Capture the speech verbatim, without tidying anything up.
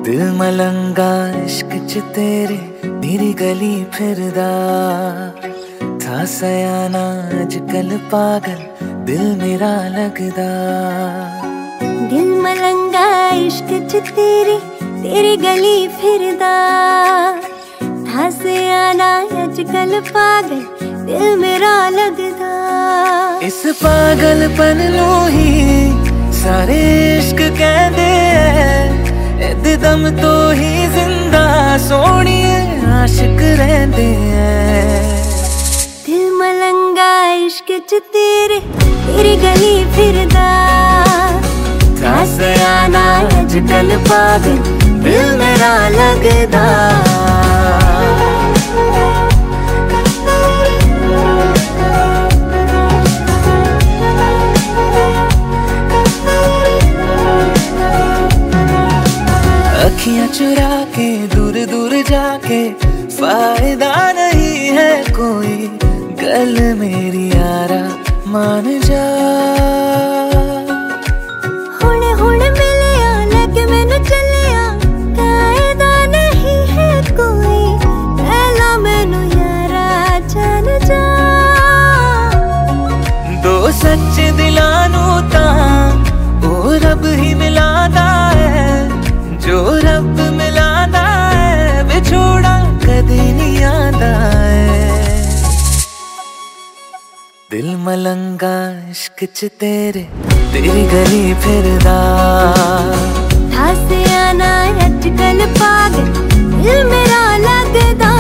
दिल मलंगा इश्क च तेरे मेरी गली फिरदा था सयाना अजकल पागल दिल मेरा लगदा। दिल मलंगा इश्क च तेरे तेरी गली फिरदा था सयाना अजकल पागल दिल मेरा लगदा। इस पागलपन नू ही सारे इश्क कहंदे ऐ दम तो ही जिंदा सोनिए आशिक रहंदे ऐ। दिल मलंगा इश्क च तेरे तेरी गली फिरदा था सयाना अजकल पागल दिल मेरा लगदा। अखियां चुरा के दूर दूर जाके फायदा नहीं है कोई गल मेरी यारा मान जा। हुणे हुणे मिलिया लगे मैनू चलिया कायदा नहीं है कोई पहला मैनू यारा जान जा। दो सच्चे दिलां नू तां ओ रब ही मिलादा है जो रब मिलादा है विछोड़ा कदे नहीं आंदा है। दिल मलंगा इश्क च तेरे तेरी गली फिरदा था सयाना अजकल पागल दिल मेरा लगदा।